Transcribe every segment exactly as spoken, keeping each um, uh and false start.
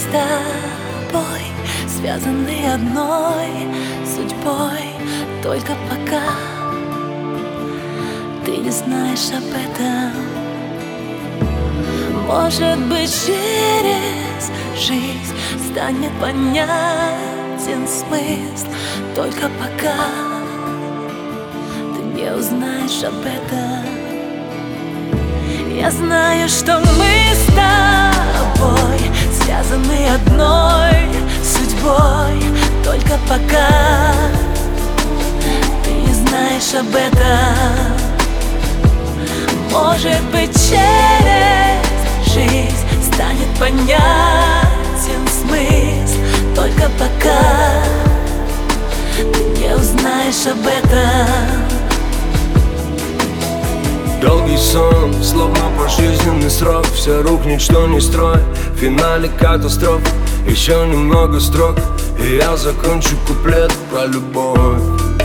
с тобой связаны одной судьбой. Только пока ты не знаешь об этом, может быть, через жизнь станет понятен смысл. Только пока ты не узнаешь об этом. Я знаю, что мы с тобой связаны одной судьбой. Только пока ты не знаешь об этом, может быть, через жизнь станет понятен смысл. Только пока ты не узнаешь об этом. Долгий сон, словно пожизненный срок. Все рухнет, что не строй. В финале катастрофа, еще немного строк, и я закончу куплет про любовь.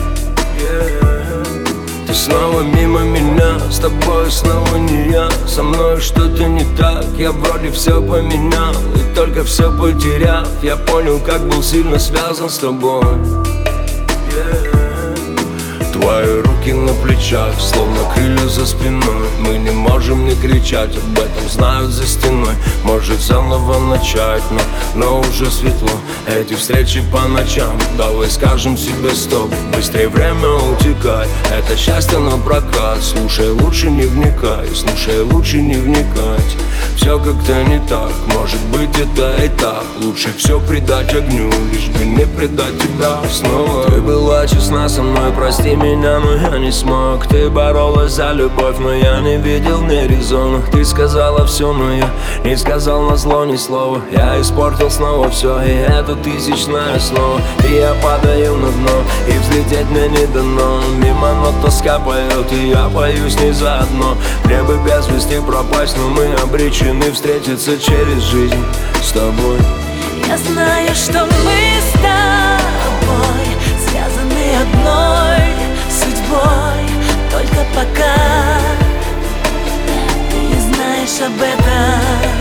yeah. Ты снова мимо меня, с тобой снова не я. Со мной что-то не так, я вроде все поменял, и только все потеряв, я понял, как был сильно связан с тобой. yeah. Твои руки на плечах, словно крылья за спиной. Мы не можем не кричать, об этом знают за стеной. Может заново начать, но, но уже светло. Эти встречи по ночам, давай скажем себе стоп. Быстрее время утекай, это счастье на прокат. Слушай, лучше не вникай, слушай, лучше не вникать. Все как-то не так, может быть это и так. Лучше все предать огню, лишь бы не предать тебя снова. Ты была честна со мной, прости меня, но я не смог. Ты боролась за любовь, но я не видел в ней резона. Ты сказала все, но я не сказал назло ни слова. Я испортил снова все, и это тысячное снова. И я падаю на дно, и взлететь мне не дано. Мимо, но тоска поет, и я пою с ней заодно. Мне бы без вести пропасть, но мы обречены встретиться через жизнь с тобой. Я знаю, что мы с тобой связаны одной судьбой. Только пока ты не знаешь об этом,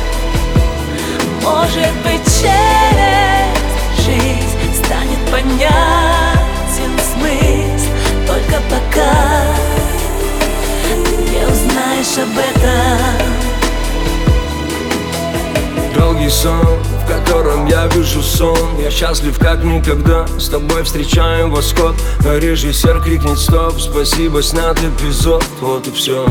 может быть, через жизнь станет понятен смысл. Только пока ты не узнаешь об этом. Долгий сон, в котором я вижу сон. Я счастлив как никогда, с тобой встречаем восход. Но режиссер крикнет стоп, спасибо, снят эпизод. Вот и все.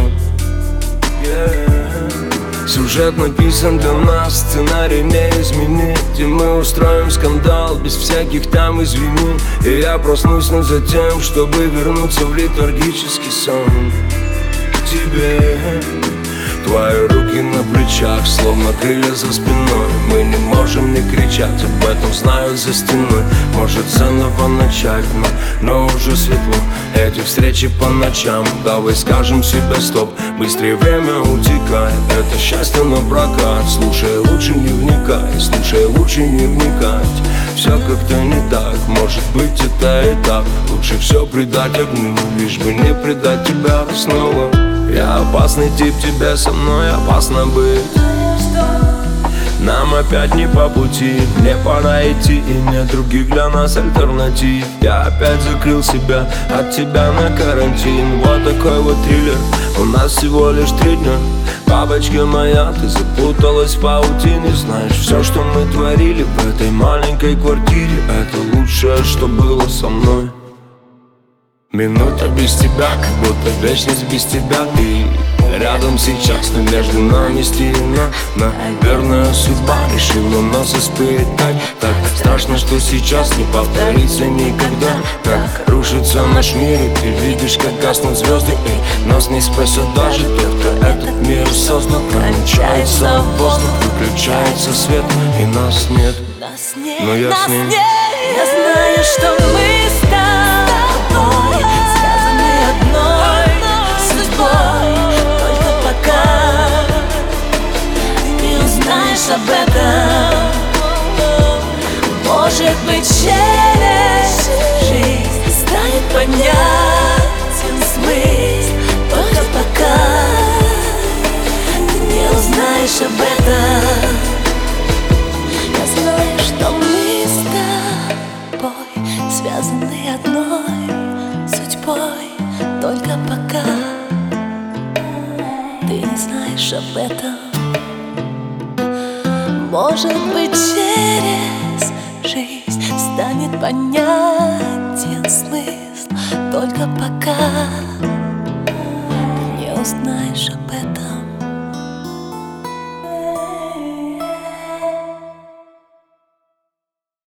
yeah. Сюжет написан для нас, сценарий не изменить. И мы устроим скандал без всяких там извини. И я проснусь но за тем, чтобы вернуться в летаргический сон к тебе. Твои руки на плечах, словно крылья за спиной. Мы не можем не кричать, об этом знают за стеной. Может заново начать, но, но уже светло. Эти встречи по ночам, давай скажем себе стоп. Быстрее время утекает, это счастье на прокат. Слушай, лучше не вникай, слушай, лучше не вникать. Все как-то не так, может быть это и так. Лучше все предать огню, лишь бы не предать тебя снова. Я опасный тип, тебе со мной опасно быть. Нам опять не по пути, мне пора идти, и нет других для нас альтернатив. Я опять закрыл себя от тебя на карантин. Вот такой вот триллер, у нас всего лишь три дня. Бабочка моя, ты запуталась в паутине. Знаешь, все, что мы творили в этой маленькой квартире, это лучшее, что было со мной. Минута без тебя, как будто вечность без тебя. Ты рядом сейчас, но между нами стена. Наверное, судьба решила нас испытать. Так страшно, что сейчас не повторится никогда. Как рушится наш мир, и ты видишь, как гаснут звезды. И нас не спасет даже тот, кто этот мир создал. Промчается воздух, выключается свет, и нас нет. Но я с ним. Я знаю, что мы с тобой связаны одной судьбой. Только пока ты не узнаешь об этом, может быть, через жизнь станет понятен смысл. Только пока ты не узнаешь об этом. связаны одной судьбой. Только пока ты не знаешь об этом. Может быть, через жизнь станет понятен смысл. Только пока ты не узнаешь об этом.